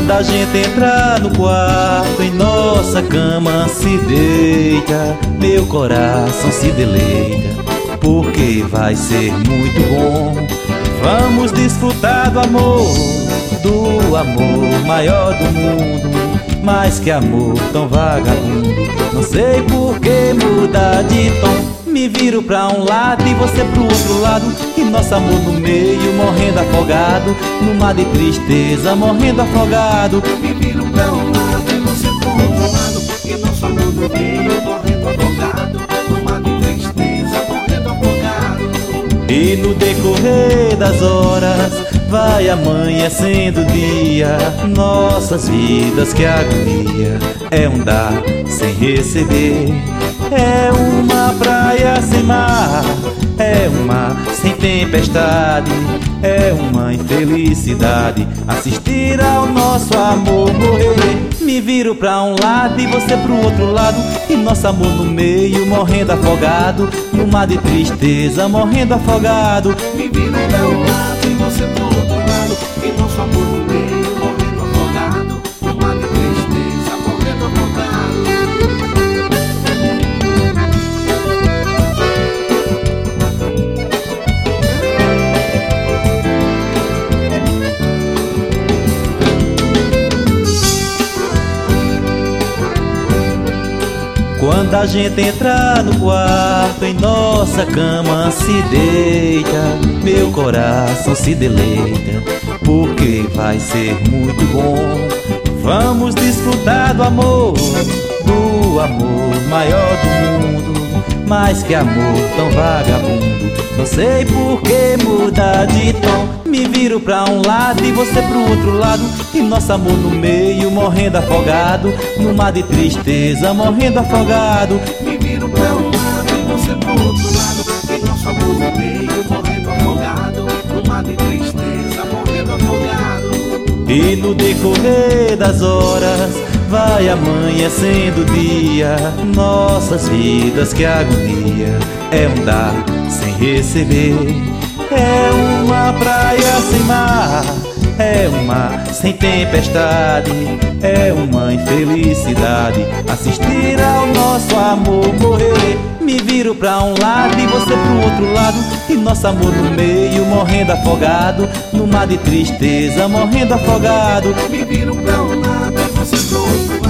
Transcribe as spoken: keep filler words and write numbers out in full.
Quando a gente entra no quarto, em nossa cama se deita, meu coração se deleita, porque vai ser muito bom. Vamos desfrutar do amor, do amor maior do mundo, mais que amor tão vagabundo. Não sei por que mudar de tom. Me viro pra um lado e você pro outro lado, e nosso amor no meio, morrendo afogado, no mar de tristeza, morrendo afogado. Me viro pra um lado e você pro outro lado, e nosso amor no meio, morrendo afogado, no mar de tristeza, morrendo afogado. E no decorrer das horas vai amanhecendo o dia, nossas vidas que agonia. É um dar sem receber, é uma praia sem mar, é um mar sem tempestade, é uma infelicidade assistir ao nosso amor morrer. Me viro pra um lado e você pro outro lado, e nosso amor no meio, morrendo afogado, no mar de tristeza, morrendo afogado. Me viro pra um lado e você pro outro lado, e nosso amor no meio, morrendo afogado, no mar de tristeza, morrendo afogado. Quando a gente entra no quarto, em nossa cama se deita, meu coração se deleita, porque vai ser muito bom. Vamos desfrutar do amor, do amor maior do mundo, mais que amor tão vagabundo. Não sei por que mudar de tom. Me viro pra um lado e você pro outro lado, e nosso amor no meio, morrendo afogado, no mar de tristeza, morrendo afogado. Me viro pra um lado e você pro outro lado, e nosso amor no meio, morrendo afogado, no mar de tristeza, morrendo afogado. E no decorrer das horas vai amanhecendo o dia, nossas vidas que agonia. É um dar sem receber, é uma praia sem mar, é um mar sem tempestade, é uma infelicidade assistir ao nosso amor morrer. Me viro pra um lado e você pro outro lado, e nosso amor no meio, morrendo afogado, no mar de tristeza, morrendo afogado. Me viro pra um lado e você pro outro lado,